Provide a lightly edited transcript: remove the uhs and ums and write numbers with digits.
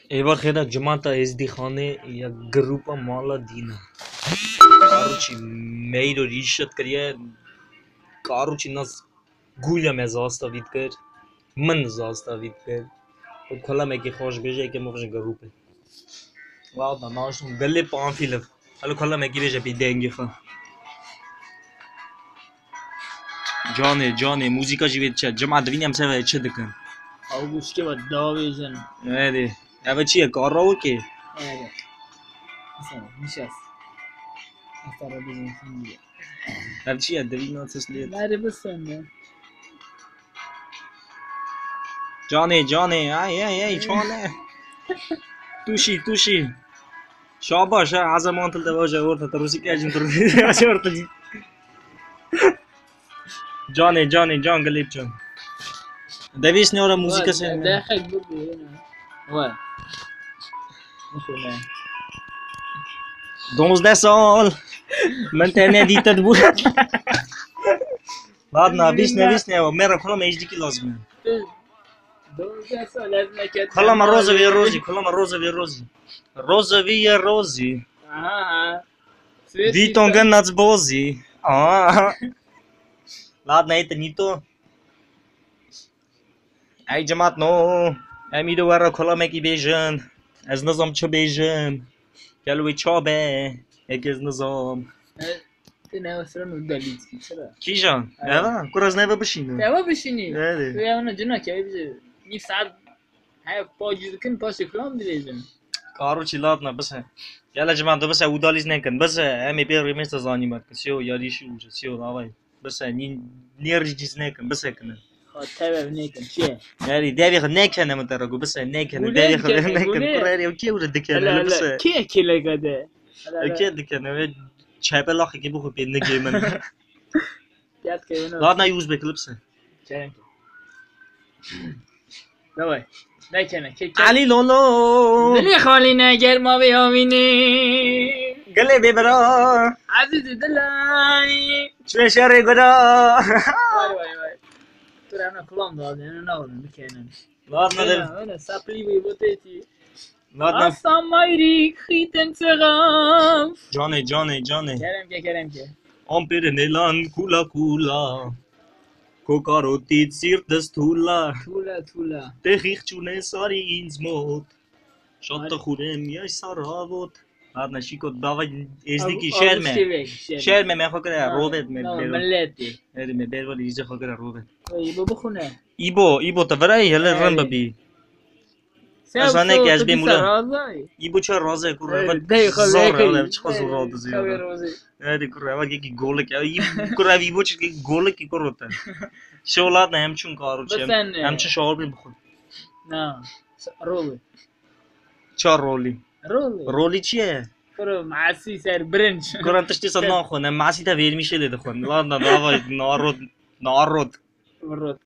ایوار خیره جماعت ازدی خانه یا گروپا مالا دینا کاروچی میرو ریشت کریه کاروچی ناز گویا مزاستا وید کر من زاستا وید کر و کلا مکی خوش بیجه که مفش گروپه واو ناشم گلی پان فیلم حالا کلا مکی بیجه بی دنگی خوا جانه موزیکا جوید چه جماعت دوینیم سوه چه دکن August که با داویزن ایده اوه چیه کار راو که آره مثلا نشست افتار بزن خیلی اوه چیه دوینا تسلیت نره بسنده جانه ای چانه توشی شاباش عزمان تلده باشه ورطه تروسی که اجم تروسی باشه ورطه جان گلیب جان دویس نیاره موزیکا سن داخل بردی هنا وای نخونه 12 سال من تنه دیتت بود ладно объясни мера колама ejdi ki lazım 12 سال از نکرد колама розовые розы آها витонга нацбози ладно это не то ای جماعت نو امیدو ورا کلامه کی بیجن از نظام چه بیجن گلوی چابه یکی از نظام ty neosranu dalicki, چرا؟ کی جان؟ نه کور از نه بشینه توا بشینی بله تو یا جنا که بیشه نیم ساعت های پاجید کن پاس کلام دیدم کارو چی لاتنا بس یالا جماعت بس ودالیز نکن بس امی بیر ریمست زانی مات سیو یاری شو سیو آوای بس نیرجیز نکن بس کنه توا نیکن چیه؟ یاری دیوی خد نکنه مترگو بس نکنه دیوی خد نکن کورری و کی ورد دکنه بس کی کله گده کی دکنه چهپه لاخی کی بخو پید نگی من یاد که اینو لاتنا یوز بکلپسه چرا دوای نکنه که علی لولو دلی خالی نگر ما بیامینی گله ببرا عزیز دلای چه شری گدا وای تو راه کلام داد نه نبودم میکنن لاتنا انا سپلی بی بوتیتی لاتنا آسان مایری خیتن سرم جانه کرم که Amper nelan kula Kokarotit sirtes tula تولا Techich chune sari ins mod Shatta khurem yay saravot Ladna shikot davay ezdiki شرمه من خاکر روبت ملتی ادی من بیر ولی ایزه خاکر روبت ایبو بخونه ایبو تورای هل رن ببی ازانه که از بیمولا ایبو چه رازه کوره زاره چه خزور راد زیاده ادی کوره وقتی کی گوله که کوره ایبو چه کی گوله کی کروته شولاد نه همچون کارو چه همچون شاور بی بخون نه رولی چه رولی چیه کرو معسی سر برنج کورن تشتی سن نخونه معسی تا ویر میشه لیده خون لا نه داوای نارود